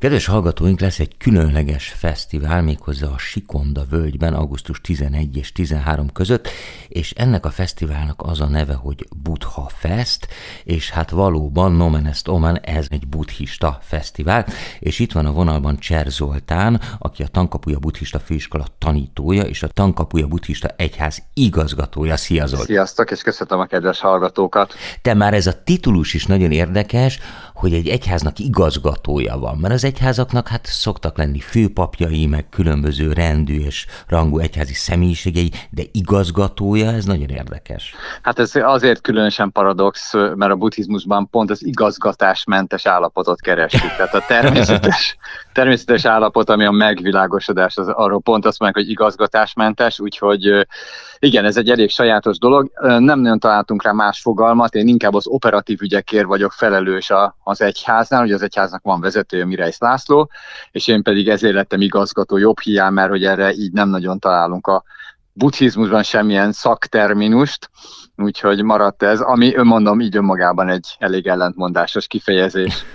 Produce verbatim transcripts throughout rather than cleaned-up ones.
Kedves hallgatóink, lesz egy különleges fesztivál, méghozzá a Sikonda völgyben augusztus tizenegy és tizenhárom között, és ennek a fesztiválnak az a neve, hogy Buddha Fest, és hát valóban nomen est omen, ez egy buddhista fesztivál, és itt van a vonalban Cser Zoltán, aki a Tankapuja Buddhista Főiskola tanítója, és a Tankapuja Buddhista Egyház igazgatója. Szia, Zoltán! Sziasztok, és köszöntöm a kedves hallgatókat! Te már ez a titulus is nagyon érdekes, hogy egy egyháznak igazgatója van, mert az egyházaknak hát szoktak lenni főpapjai, meg különböző rendű és rangú egyházi személyiségei, de igazgatója, ez nagyon érdekes. Hát ez azért különösen paradox, mert a buddhizmusban pont az igazgatásmentes állapotot keressük. Tehát a természetes, természetes állapot, ami a megvilágosodás, az arról pont azt mondják, hogy igazgatásmentes, úgyhogy igen, ez egy elég sajátos dolog. Nem nagyon találtunk rá más fogalmat, én inkább az operatív ügyekért vagyok felelős a, az egyháznál, hogy az egyháznak van vezetője, Mireis László, és én pedig ezért lettem igazgató jobb hiány, mert hogy erre így nem nagyon találunk a buddhizmusban semmilyen szakterminust, úgyhogy maradt ez, ami önmondom így önmagában egy elég ellentmondásos kifejezés.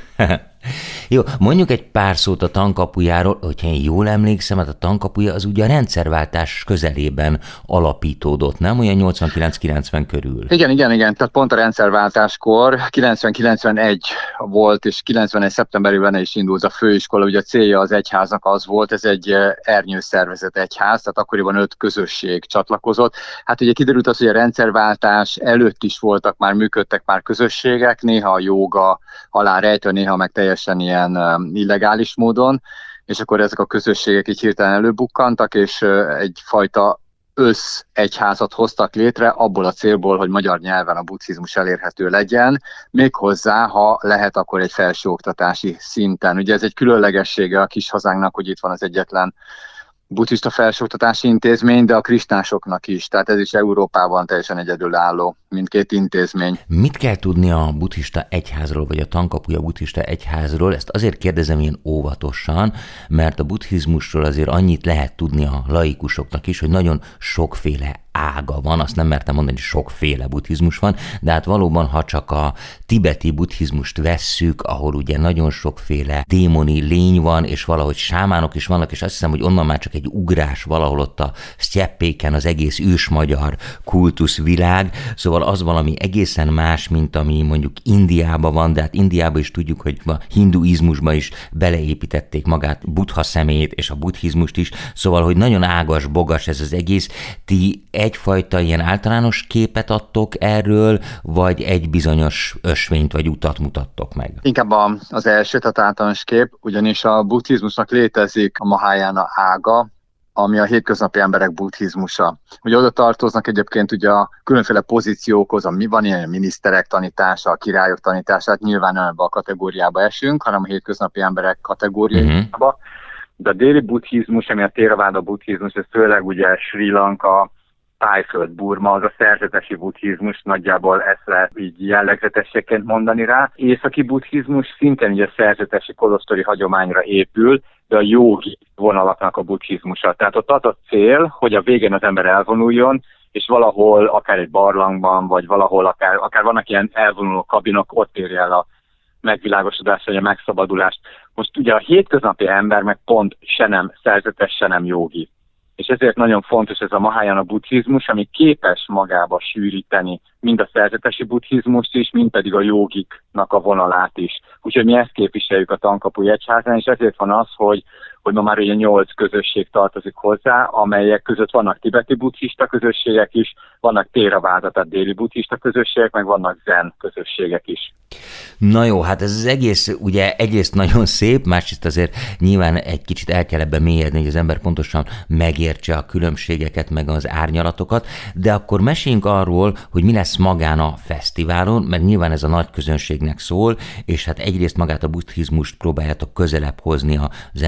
Jó, mondjuk egy pár szót a Tankapujáról, hogyha én jól emlékszem, hát a Tankapuja az ugye a rendszerváltás közelében alapítódott, nem? Olyan nyolcvankilenc-kilencven körül. Igen, igen, igen, tehát pont a rendszerváltáskor kilencven-kilencvenegy volt, és kilencvenegy szeptemberében is indult a főiskola, ugye a célja az egyháznak az volt, ez egy ernyőszervezet egyház, tehát akkoriban öt közösség csatlakozott. Hát ugye kiderült az, hogy a rendszerváltás előtt is voltak már, működtek már közösségek, néha a jóga alá rejtve, néha meg teljesen ilyen illegális módon, és akkor ezek a közösségek így hirtelen előbukkantak, és egyfajta összegyházat hoztak létre abból a célból, hogy magyar nyelven a buddhizmus elérhető legyen, méghozzá, ha lehet, akkor egy felsőoktatási szinten. Ugye ez egy különlegessége a kis hazánknak, hogy itt van az egyetlen buddhista felsőoktatási intézmény, de a kristánsoknak is, tehát ez is Európában teljesen egyedülálló, mindkét intézmény. Mit kell tudni a buddhista egyházról, vagy a Tankapuja Buddhista Egyházról? Ezt azért kérdezem ilyen óvatosan, mert a buddhizmusról azért annyit lehet tudni a laikusoknak is, hogy nagyon sokféle ága van, azt nem mertem mondani, hogy sokféle buddhizmus van, de hát valóban, ha csak a tibeti buddhizmust vesszük, ahol ugye nagyon sokféle démoni lény van, és valahogy sámánok is vannak, és azt hiszem, hogy onnan már csak egy ugrás valahol ott a sztyeppéken az egész ősmagyar kultuszvilág, szóval az valami egészen más, mint ami mondjuk Indiában van, de hát Indiában is tudjuk, hogy a hinduizmusba is beleépítették magát Buddha személyét és a buddhizmust is, szóval, hogy nagyon ágas, bogas ez az egész. Ti egyfajta ilyen általános képet adtok erről, vagy egy bizonyos ösvényt vagy utat mutattok meg? Inkább az első, tehát általános kép, ugyanis a buddhizmusnak létezik a Mahayana ága, ami a hétköznapi emberek buddhizmusa. Ugye oda tartoznak egyébként ugye a különféle pozíciókhoz, ami van ilyen miniszterek tanítása, a királyok tanítása, hát nyilván nem ebbe a kategóriába esünk, hanem a hétköznapi emberek kategóriába. Uh-huh. De a déli buddhizmus, ami a Theravada buddhizmus, ez főleg ugye Sri Lanka, Tájföld, Burma, az a szerzetesi buddhizmus, nagyjából ezt lehet így jellegzetességként mondani rá. Északi buddhizmus szintén ugye szerzetesi kolostori hagyományra épül, de a jógi vonalaknak a buddhizmusa. Tehát ott az a cél, hogy a végén az ember elvonuljon, és valahol, akár egy barlangban, vagy valahol, akár, akár vannak ilyen elvonuló kabinok, ott érje el a megvilágosodást, vagy a megszabadulást. Most ugye a hétköznapi ember meg pont se nem szerzetes, se nem jógi. És ezért nagyon fontos ez a Mahayana buddhizmus, ami képes magába sűríteni mind a szerzetesi buddhizmust is, mind pedig a jógiknak a vonalát is. Úgyhogy mi ezt képviseljük a Tankapuja Egyházán, és ezért van az, hogy, hogy ma már ugye nyolc közösség tartozik hozzá, amelyek között vannak tibeti buddhista közösségek is, vannak Theravada, tehát déli buddhista közösségek, meg vannak zen közösségek is. Na jó, hát ez az egész ugye egyrészt nagyon szép, másrészt azért nyilván egy kicsit el kell ebbe mélyedni, hogy az ember pontosan megértse a különbségeket, meg az árnyalatokat, de akkor meséljünk arról, hogy mi lesz magán a fesztiválon, mert nyilván ez a nagy közönségnek szól, és hát egyrészt magát a buddhizmust próbáljátok közelebb hozni az emberekhez,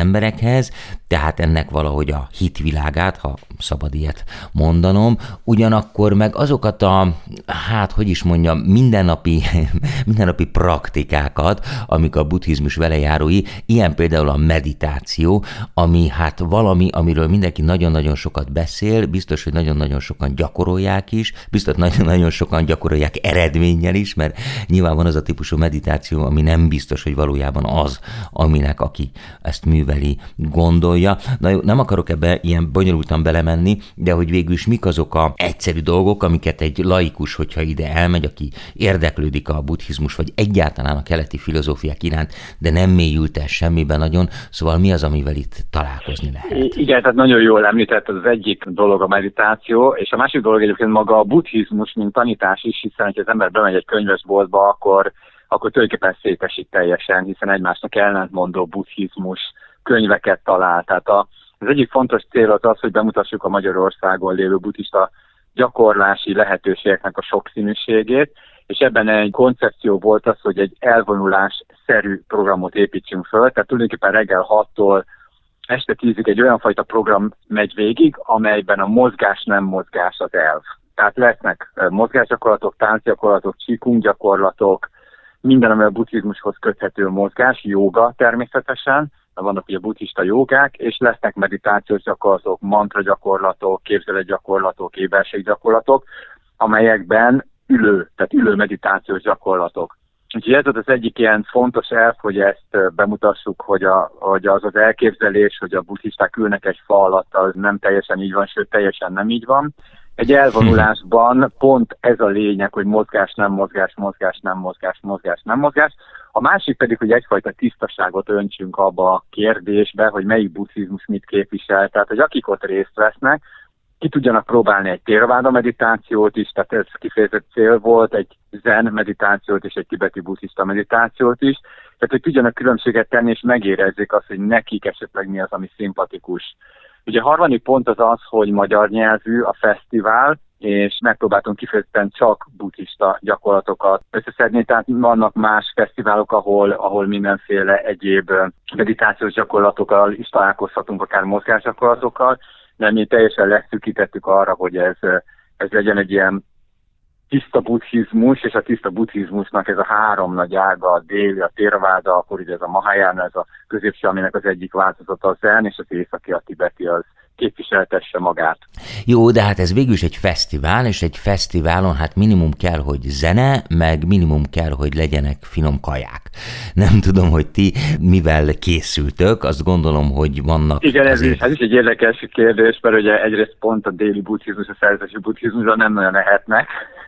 emberekhez, tehát ennek valahogy a hitvilágát, ha szabad ilyet mondanom, ugyanakkor meg azokat a, hát hogy is mondjam, mindennapi, mindennapi praktikákat, amik a buddhizmus velejárói, ilyen például a meditáció, ami hát valami, amiről mindenki nagyon-nagyon sokat beszél, biztos, hogy nagyon-nagyon sokan gyakorolják is, biztos, hogy nagyon-nagyon sokan gyakorolják eredménnyel is, mert nyilván van az a típusú meditáció, ami nem biztos, hogy valójában az, aminek aki ezt műveli, gondolja. Na jó, nem akarok ebbe ilyen bonyolultan belemenni, de hogy végül is mik azok a egyszerű dolgok, amiket egy laikus, hogyha ide elmegy, aki érdeklődik a buddhizmus, vagy egyáltalán a keleti filozófiák iránt, de nem mélyült el semmiben nagyon, szóval mi az, amivel itt találkozni lehet? Igen, tehát nagyon jól említett, az egyik dolog a meditáció, és a másik dolog egyébként maga a buddhizmus, mint tanítás is, hiszen ha az ember bemegy egy könyvesboltba, akkor, akkor tulajdonképpen szétesik teljesen, hiszen egymásnak ellentmondó buddhizmus könyveket talál. Tehát a, az egyik fontos cél az az, hogy bemutassuk a Magyarországon lévő buddhista gyakorlási lehetőségeknek a sokszínűségét, és ebben egy koncepció volt az, hogy egy elvonulás-szerű programot építsünk föl, tehát tulajdonképpen reggel hattól este tízig egy olyan fajta program megy végig, amelyben a mozgás nem mozgás az elv. Tehát lesznek mozgásgyakorlatok, táncgyakorlatok, csíkung gyakorlatok, minden, ami a buddhizmushoz köthető mozgás, jóga természetesen, vannak ugye buddhista jogák, és lesznek meditációs gyakorlatok, mantra gyakorlatok, képzeletgyakorlatok, éberséggyakorlatok, amelyekben ülő, tehát ülő meditációs gyakorlatok. Úgyhogy ez az egyik ilyen fontos elv, hogy ezt bemutassuk, hogy, a, hogy az az elképzelés, hogy a buddhisták ülnek egy fa alatt, az nem teljesen így van, sőt teljesen nem így van. Egy elvonulásban pont ez a lényeg, hogy mozgás, nem mozgás, mozgás, nem mozgás, mozgás, nem mozgás. A másik pedig, hogy egyfajta tisztaságot öntsünk abba a kérdésbe, hogy melyik buddhizmus mit képvisel. Tehát, hogy akik ott részt vesznek, ki tudjanak próbálni egy Theravada meditációt is, tehát ez kifejezett cél volt, egy zen meditációt és egy tibeti buddhista meditációt is, tehát hogy tudjanak különbséget tenni, és megérezzék azt, hogy nekik esetleg mi az, ami szimpatikus. Ugye a harmadik pont az az, hogy magyar nyelvű a fesztivál, és megpróbáltunk kifejezetten csak buddhista gyakorlatokat összeszedni, tehát vannak más fesztiválok, ahol, ahol mindenféle egyéb meditációs gyakorlatokkal is találkozhatunk, akár mozgásgyakorlatokkal, de mi teljesen leszűkítettük arra, hogy ez, ez legyen egy ilyen tiszta buddhizmus, és a tiszta buddhizmusnak ez a három nagy ága, a déli, a Theravada, akkor ugye ez a Mahayana, ez a középső, aminek az egyik változata a zen, és az északi, a tibeti, az képviseltesse magát. Jó, de hát ez végül is egy fesztivál, és egy fesztiválon hát minimum kell, hogy zene, meg minimum kell, hogy legyenek finom kaják. Nem tudom, hogy ti mivel készültök, azt gondolom, hogy vannak... Igen, ez is, ez is egy érdekes kérdés, mert ugye egyrészt pont a déli buddhizmus, a szerzetesi buddhizmusra nem nagyon lehetnek.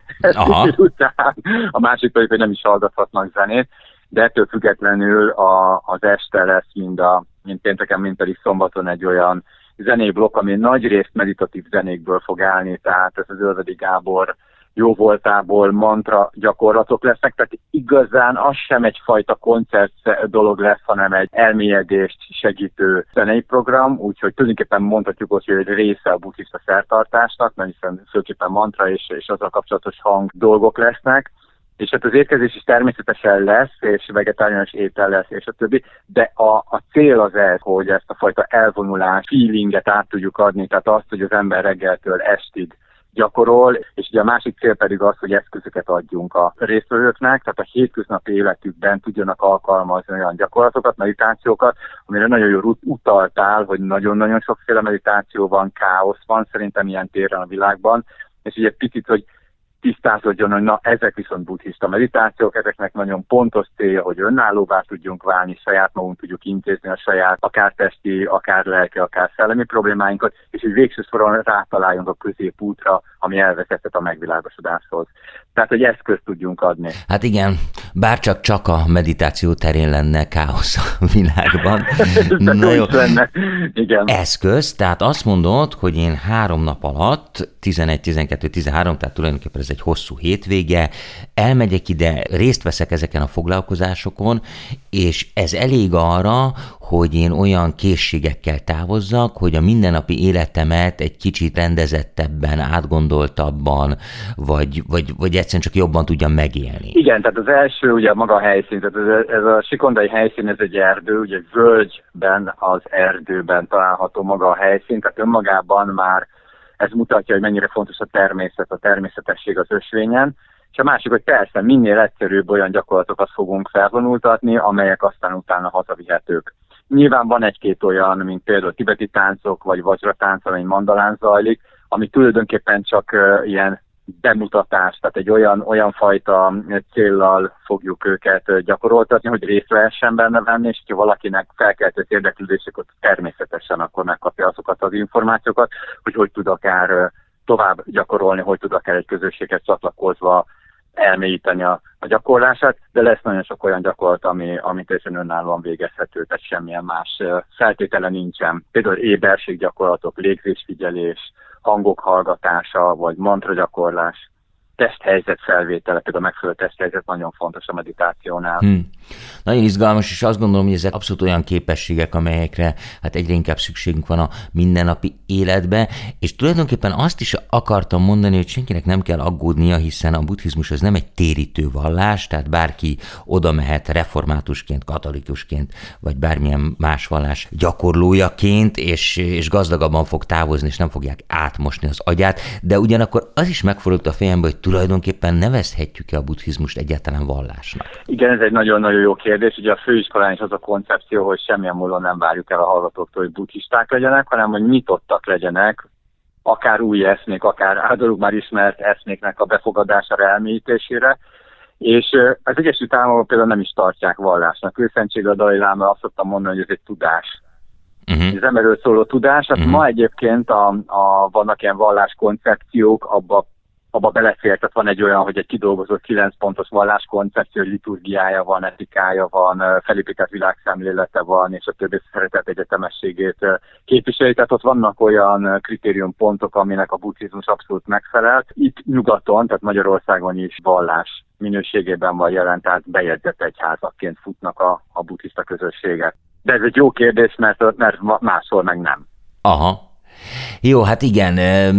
A másik pedig, hogy nem is hallgathatnak zenét, de ettől függetlenül a, az este lesz, mind, a, mind pénteken, mind pedig szombaton egy olyan zenéblokk, ami nagy részt meditatív zenékből fog állni, tehát ez az Ölvedi Gábor jó voltából mantra gyakorlatok lesznek, tehát igazán az sem egyfajta koncert dolog lesz, hanem egy elmélyedést segítő zenei program, úgyhogy tulajdonképpen mondhatjuk, hogy egy része a buddhista szertartásnak, mert hiszen főképpen mantra és, és azzal kapcsolatos hang dolgok lesznek, és hát az étkezés is természetesen lesz, és vegetáriánus étel lesz, és a többi, de a, a cél az ez, hogy ezt a fajta elvonulás, feelinget át tudjuk adni, tehát azt, hogy az ember reggeltől estig gyakorol, és ugye a másik cél pedig az, hogy eszközöket adjunk a résztvevőknek, tehát a hétköznapi életükben tudjanak alkalmazni olyan gyakorlatokat, meditációkat, amire nagyon jól utaltál, hogy nagyon-nagyon sokféle meditáció van, káosz van szerintem ilyen téren a világban, és ugye picit, hogy tisztázódjon, hogy na, ezek viszont buddhista meditációk, ezeknek nagyon pontos célja, hogy önállóvá tudjunk válni, saját magunk tudjuk intézni a saját akár testi, akár lelki, akár szellemi problémáinkat, és hogy végső soron rátaláljunk a középútra, ami elvezetett a megvilágosodáshoz. Tehát, hogy eszközt tudjunk adni. Hát igen, bárcsak csak a meditáció terén lenne káosz a világban. Na jó. Lenne. Igen. Eszköz, tehát azt mondod, hogy én három nap alatt, tizenegy, tizenkettő, tizenhárom, tehát tulajdonképpen ez egy hosszú hétvége, elmegyek ide, részt veszek ezeken a foglalkozásokon, és ez elég arra, hogy én olyan készségekkel távozzak, hogy a mindennapi életemet egy kicsit rendezettebben, átgondoltabban, vagy, vagy, vagy egyszerűen csak jobban tudjam megélni. Igen, tehát az első ugye maga a helyszín, tehát ez, ez a sikondai helyszín, ez egy erdő, ugye egy völgyben, az erdőben található maga a helyszín, tehát önmagában már ez mutatja, hogy mennyire fontos a természet, a természetesség az ösvényen. És a másik, hogy persze minél egyszerűbb olyan gyakorlatokat fogunk felvonultatni, amelyek aztán utána hazavihetők. Nyilván van egy-két olyan, mint például tibeti táncok, vagy vajratánc, amely mandalán zajlik, ami tulajdonképpen csak uh, ilyen bemutatás, tehát egy olyan, olyan fajta céllal fogjuk őket gyakoroltatni, hogy részt vehessen benne venni, és ha valakinek felkeltett érdeklődéseket természetesen akkor megkapja azokat az információkat, hogy hogy tud akár tovább gyakorolni, hogy tud akár egy közösséghez csatlakozva elmélyíteni a, a gyakorlását, de lesz nagyon sok olyan gyakorlat, ami, ami teljesen önállóan végezhető, tehát semmilyen más feltétele nincsen. Például éberséggyakorlatok, légzésfigyelés, hangok hallgatása, vagy mantra gyakorlás, testhelyzet felvétele, például a megfelelő testhelyzet nagyon fontos a meditációnál. Hmm. Nagyon izgalmas, és azt gondolom, hogy ezek abszolút olyan képességek, amelyekre hát egyre inkább szükségünk van a mindennapi életbe, és tulajdonképpen azt is akartam mondani, hogy senkinek nem kell aggódnia, hiszen a buddhizmus az nem egy térítő vallás, tehát bárki oda mehet reformátusként, katolikusként, vagy bármilyen más vallás gyakorlójaként, és, és gazdagabban fog távozni, és nem fogják átmosni az agyát, de ugyanakkor az is megfordult a fejembe, hogy tulajdonképpen nevezhetjük-e a buddhizmust egyáltalán vallásnak? Igen, ez egy nagyon-nagyon jó kérdés. Ugye a főiskolán is az a koncepció, hogy semmilyen módon nem várjuk el a hallgatóktól, hogy buddhisták legyenek, hanem hogy nyitottak legyenek, akár új eszmék, akár általuk már ismert eszméknek a befogadására, elmélyítésére. És az Egyesült Államok például nem is tartják vallásnak. Őszentsége a Dalai Láma azt szoktam mondani, hogy ez egy tudás. Uh-huh. Az emberről szóló tudás. Hát uh-huh. Ma egyébként a, a, vannak ilyen valláskoncepciók, abba abba belefér, tehát van egy olyan, hogy egy kidolgozott kilenc pontos valláskoncepció, liturgiája van, etikája van, felépített világszemlélete van, és a többi szeretet egyetemességét képviseli. Tehát ott vannak olyan kritériumpontok, aminek a buddhizmus abszolút megfelel. Itt nyugaton, tehát Magyarországon is vallás minőségében van jelen, tehát bejegyzett egyházakként futnak a, a buddhista közösségek. De ez egy jó kérdés, mert, mert máshol meg nem. Aha. Jó, hát igen,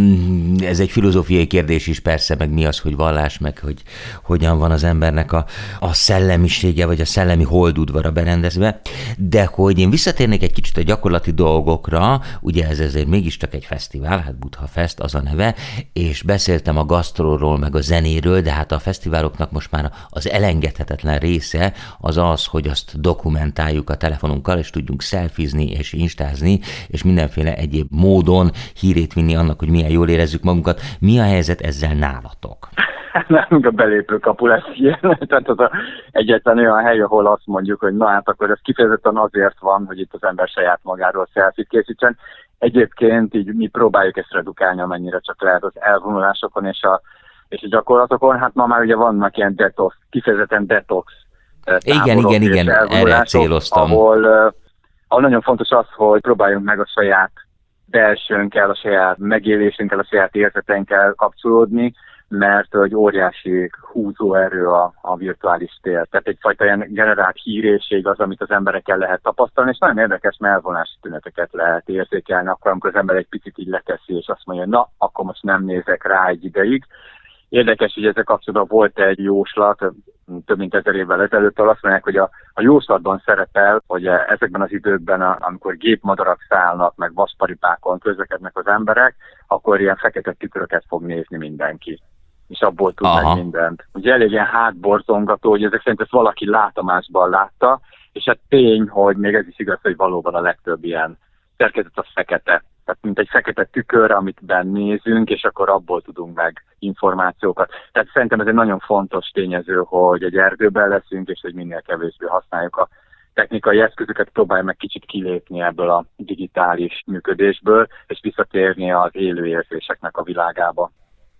ez egy filozófiai kérdés is persze, meg mi az, hogy vallás, meg hogy hogyan van az embernek a, a szellemisége, vagy a szellemi holdudvara berendezve, de hogy én visszatérnék egy kicsit a gyakorlati dolgokra, ugye ez ezért mégiscsak egy fesztivál, hát Buddha Fest az a neve, és beszéltem a gasztróról, meg a zenéről, de hát a fesztiváloknak most már az elengedhetetlen része az az, hogy azt dokumentáljuk a telefonunkkal, és tudjunk szelfizni és instázni, és mindenféle egyéb módon hírét vinni annak, hogy milyen jól érezzük magunkat. Mi a helyzet ezzel nálatok? Nálunk a belépőkapu lesz ilyen, tehát az a egyetlen olyan hely, ahol azt mondjuk, hogy na hát akkor ez kifejezetten azért van, hogy itt az ember saját magáról szelfit készítsen. Egyébként így mi próbáljuk ezt redukálni, amennyire csak lehet az elvonulásokon és a, és a gyakorlatokon. Hát ma már ugye vannak ilyen detox, kifejezetten detox táborok. Igen, igen, igen, erre céloztam. Ahol, ahol nagyon fontos az, hogy próbáljunk meg a saját belsőnkkel, a saját megélésünkkel, a saját érzetenkkel kapcsolódni, mert egy óriási húzóerő a, a virtuális tér. Tehát egyfajta ilyen generált híréség az, amit az emberekkel lehet tapasztalni, és nagyon érdekes, mert elvonási tüneteket lehet érzékelni, akkor, amikor az ember egy picit így leteszi, és azt mondja, na, akkor most nem nézek rá egy ideig. Érdekes, hogy ezzel kapcsolatban volt egy jóslat, több mint ezer évvel ezelőtt, azt mondják, hogy a, a jóslatban szerepel, hogy ezekben az időkben, amikor gépmadarak szállnak, meg vasparipákon közlekednek az emberek, akkor ilyen fekete tükröket fog nézni mindenki. És abból tud Aha. meg mindent. Ugye elég ilyen hátborzongató, hogy ezek szerint ezt valaki látomásban látta, és hát tény, hogy még ez is igaz, hogy valóban a legtöbb ilyen szerkezet az fekete. Tehát mint egy fekete tükör, amit bennézünk, és akkor abból tudunk meg információkat. Tehát szerintem ez egy nagyon fontos tényező, hogy egy erdőben leszünk, és hogy minél kevésbé használjuk a technikai eszközöket, próbáljuk meg kicsit kilépni ebből a digitális működésből, és visszatérni az élő érzéseknek a világába.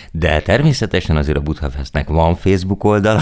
De természetesen azért a Buddha Festnek van Facebook oldala,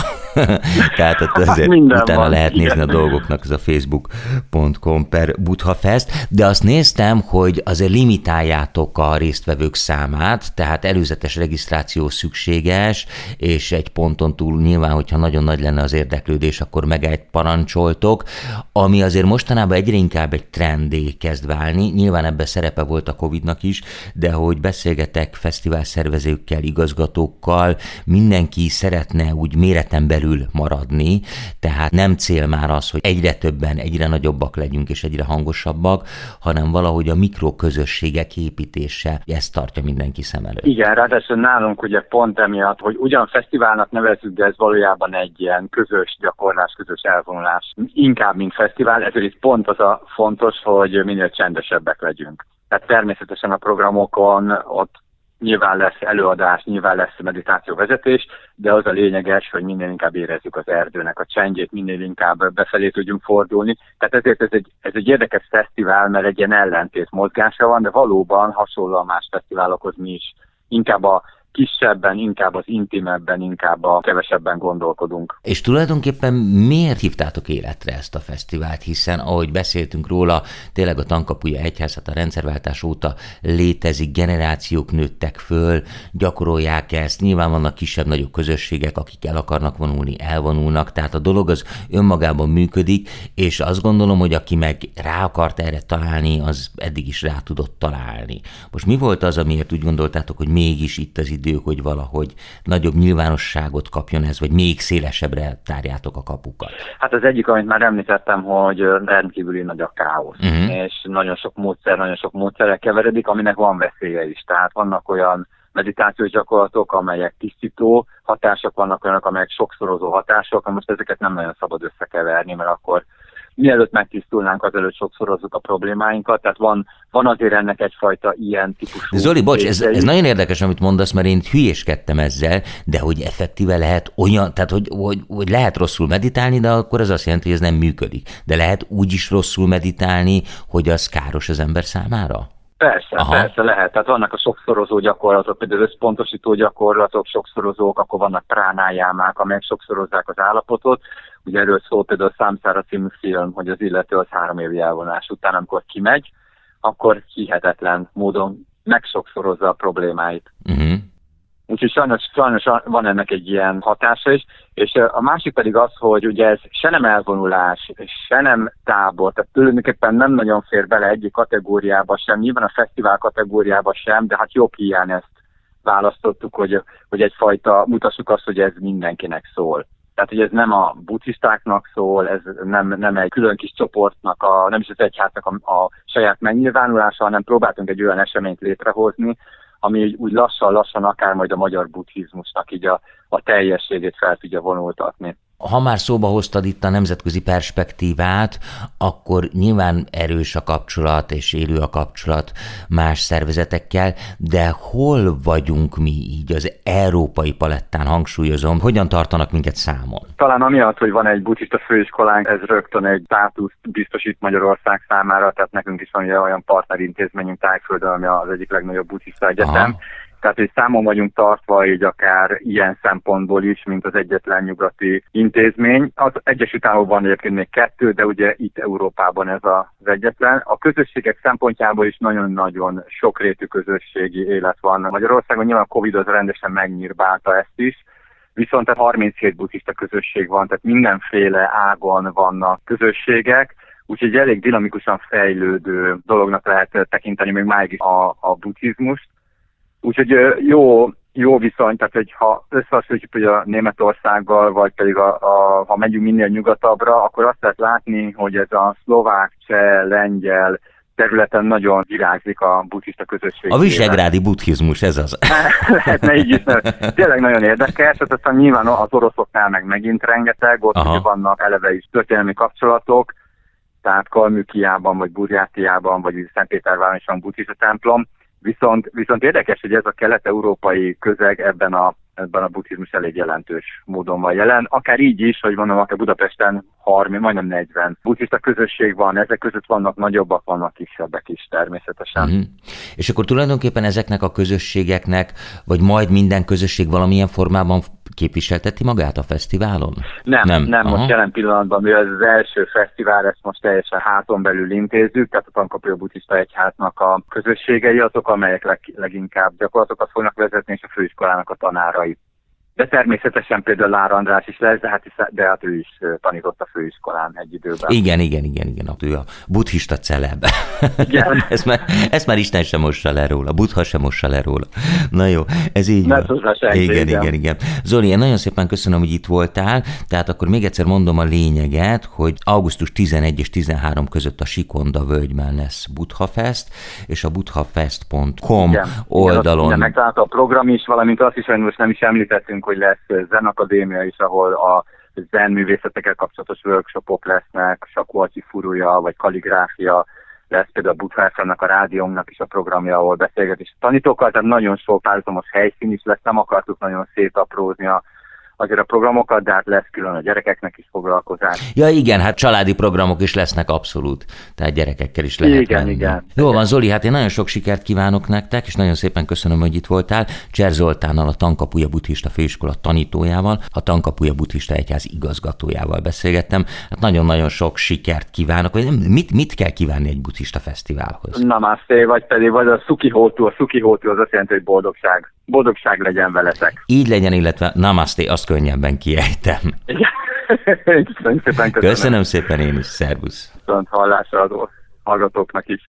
tehát ott azért Minden utána van, lehet igen. nézni a dolgoknak, ez a facebook pont com per Buddha Fest, de azt néztem, hogy azért limitáljátok a résztvevők számát, tehát előzetes regisztráció szükséges, és egy ponton túl nyilván, hogyha nagyon nagy lenne az érdeklődés, akkor meg egy parancsoltok, ami azért mostanában egyre inkább egy trendé kezd válni. Nyilván ebben szerepe volt a Covidnak is, de hogy beszélgetek fesztivál szervezőkkel, igazgatókkal, mindenki szeretne úgy méreten belül maradni, tehát nem cél már az, hogy egyre többen, egyre nagyobbak legyünk és egyre hangosabbak, hanem valahogy a mikroközösségek építése, ezt tartja mindenki szem előtt. Igen, ráadásul nálunk ugye pont emiatt, hogy ugyan fesztiválnak nevezzük, de ez valójában egy ilyen közös gyakorlás, közös elvonulás. Inkább, mint fesztivál, ezért itt pont az a fontos, hogy minél csendesebbek legyünk. Tehát természetesen a programokon ott nyilván lesz előadás, nyilván lesz meditációvezetés, de az a lényeges, hogy minél inkább érezzük az erdőnek a csendjét, minél inkább befelé tudjunk fordulni. Tehát ezért ez egy, ez egy érdekes fesztivál, mert egy ilyen ellentét mozgása van, de valóban hasonlóan más fesztiválokhoz mi is inkább a kisebben, inkább az intimebben, inkább a kevesebben gondolkodunk. És tulajdonképpen miért hívtátok életre ezt a fesztivált? Hiszen, ahogy beszéltünk róla, tényleg a Tankapuja Egyházat a rendszerváltás óta létezik, generációk nőttek föl, gyakorolják ezt, nyilván vannak kisebb-nagyobb közösségek, akik el akarnak vonulni, elvonulnak, tehát a dolog az önmagában működik, és azt gondolom, hogy aki meg rá akart erre találni, az eddig is rá tudott találni. Most mi volt az, amiért úgy gondoltátok, hogy mégis itt az idő, hogy valahogy nagyobb nyilvánosságot kapjon ez, vagy még szélesebbre tárjátok a kapukat? Hát az egyik, amit már említettem, hogy rendkívüli nagy a káosz, uh-huh. és nagyon sok módszer, nagyon sok módszerrel keveredik, aminek van veszélye is. Tehát vannak olyan meditációs gyakorlatok, amelyek tisztító hatások, vannak olyanok, amelyek sokszorozó hatások, most ezeket nem nagyon szabad összekeverni, mert akkor mielőtt megtisztulnánk, azelőtt sokszorozzuk a problémáinkat, tehát van, van azért ennek egyfajta ilyen típusú... Zoli, bocs, ez, ez nagyon érdekes, amit mondasz, mert én hülyéskedtem ezzel, de hogy effektíve lehet olyan, tehát hogy, hogy, hogy lehet rosszul meditálni, de akkor ez azt jelenti, hogy ez nem működik. De lehet úgy is rosszul meditálni, hogy az káros az ember számára? Persze, Aha. persze lehet. Tehát vannak a sokszorozó gyakorlatok, például összpontosító gyakorlatok, sokszorozók, akkor vannak pránájámák, amelyek sokszorozzák az állapotot. Ugye erről szól például a Számszára című film, hogy az illető az három évi elvonás után, amikor kimegy, akkor hihetetlen módon megsokszorozza a problémáit. Uh-huh. Úgyhogy sajnos, sajnos van ennek egy ilyen hatása is, és a másik pedig az, hogy ugye ez se nem elvonulás, se nem tábor, tehát tulajdonképpen nem nagyon fér bele egyik kategóriába sem, nyilván a fesztivál kategóriába sem, de hát jobb hiány ezt választottuk, hogy, hogy egyfajta mutassuk azt, hogy ez mindenkinek szól. Tehát, hogy ez nem a buddhistáknak szól, ez nem, nem egy külön kis csoportnak, a, nem is az egyháznak a, a saját megnyilvánulása, hanem próbáltunk egy olyan eseményt létrehozni, ami úgy lassan-lassan akár majd a magyar buddhizmusnak így a, a teljességét fel tudja vonultatni. Ha már szóba hoztad itt a nemzetközi perspektívát, akkor nyilván erős a kapcsolat és élő a kapcsolat más szervezetekkel, de hol vagyunk mi így az európai palettán, hangsúlyozom, hogyan tartanak minket számon? Talán amiatt, hogy van egy buddhista főiskolánk, ez rögtön egy státuszt biztosít Magyarország számára, tehát nekünk is van olyan partnerintézményünk Tájföldön, ami az egyik legnagyobb buddhista egyetem. Aha. Tehát, hogy számon vagyunk tartva így akár ilyen szempontból is, mint az egyetlen nyugati intézmény. Az Egyesült Államokban egyébként még kettő, de ugye itt Európában ez az egyetlen. A közösségek szempontjából is nagyon-nagyon sokrétű közösségi élet van Magyarországon. Nyilván a Covid az rendesen megnyírbálta ezt is. Viszont harminchét buddhista közösség van, tehát mindenféle ágon vannak közösségek. Úgyhogy elég dinamikusan fejlődő dolognak lehet tekinteni még máig a, a buddhizmust. Úgyhogy jó, jó viszony, tehát hogy ha összehasonlítjuk hogy a Németországgal, vagy pedig a, a, ha megyünk minél nyugatabbra, akkor azt lehet látni, hogy ez a szlovák, cseh, lengyel területen nagyon virágzik a buddhista közösség. A visegrádi buddhizmus, ez az. Lehetne így is, mert tényleg nagyon érdekes, tehát aztán nyilván az oroszoknál meg megint rengeteg, ott ugye vannak eleve is történelmi kapcsolatok, tehát Kalmükiában, vagy Burjátiában, vagy Szentpéterváron is van buddhista templom. Viszont, viszont érdekes, hogy ez a kelet-európai közeg ebben a ebben a buddhizmus elég jelentős módon van jelen. Akár így is, hogy mondom, akár Budapesten harminc, majdnem negyven buddhista közösség van, ezek között vannak nagyobbak, vannak kisebbek is természetesen. Uh-huh. És akkor tulajdonképpen ezeknek a közösségeknek, vagy majd minden közösség valamilyen formában képviselteti magát a fesztiválon? Nem, nem, nem most jelen pillanatban, mivel ez az első fesztivál, ezt most teljesen háton belül intézzük, tehát a Tankapuja Buddhista Egyháznak a közösségei azok, amelyek leg, leginkább gyakorlatokat fognak vezetni, és a főiskolának a tanárai. De természetesen például Lár András is lesz, de hát, de hát ő is tanított a főiskolán egy időben. Igen, igen, igen, igen, ő a buddhista celeb. Igen. ezt, már, ezt már Isten sem mossa le róla, Buddha sem mossa le róla. Na jó, ez így van. Igen, igen, igen, igen. Zoli, én nagyon szépen köszönöm, hogy itt voltál, tehát akkor még egyszer mondom a lényeget, hogy augusztus tizenegy és tizenhárom között a Sikonda völgyben lesz Buddha Fest, és a buddhafest pont com igen, oldalon. Igen, megtalálta a program is, valamint azt is, hogy most nem is említettünk, hogy lesz Zen Akadémia is, ahol a zen művészetekkel kapcsolatos workshopok lesznek, Sakuachi Furuja, vagy kalligráfia, lesz például a Buddhászamnak, a rádiónknak is a programja, ahol beszélgetés tanítókkal, tehát nagyon sok párhuzamos helyszín is lesz, nem akartuk nagyon szétaprózni a azért a programokat, de hát lesz külön a gyerekeknek is foglalkozás. Ja igen, hát családi programok is lesznek abszolút, tehát gyerekekkel is lehet Igen, menni. igen. Jól van, Zoli, hát én nagyon sok sikert kívánok nektek, és nagyon szépen köszönöm, hogy itt voltál. Cser Zoltánnal, a Tankapuja Buddhista Főiskola tanítójával, a Tankapuja Buddhista Egyház igazgatójával beszélgettem. Hát nagyon-nagyon sok sikert kívánok. Mit, mit kell kívánni egy buddhista fesztiválhoz? Namaste, vagy pedig vagy a Sukihótu. A Sukihótu az azt jelenti, hogy boldogság. Boldogság legyen veletek. Így legyen, illetve namaste, azt könnyebben kiejtem. Igen. Köszönöm szépen, köszönöm. Köszönöm szépen én is, szervusz. Viszont hallásra adó hallgatóknak is.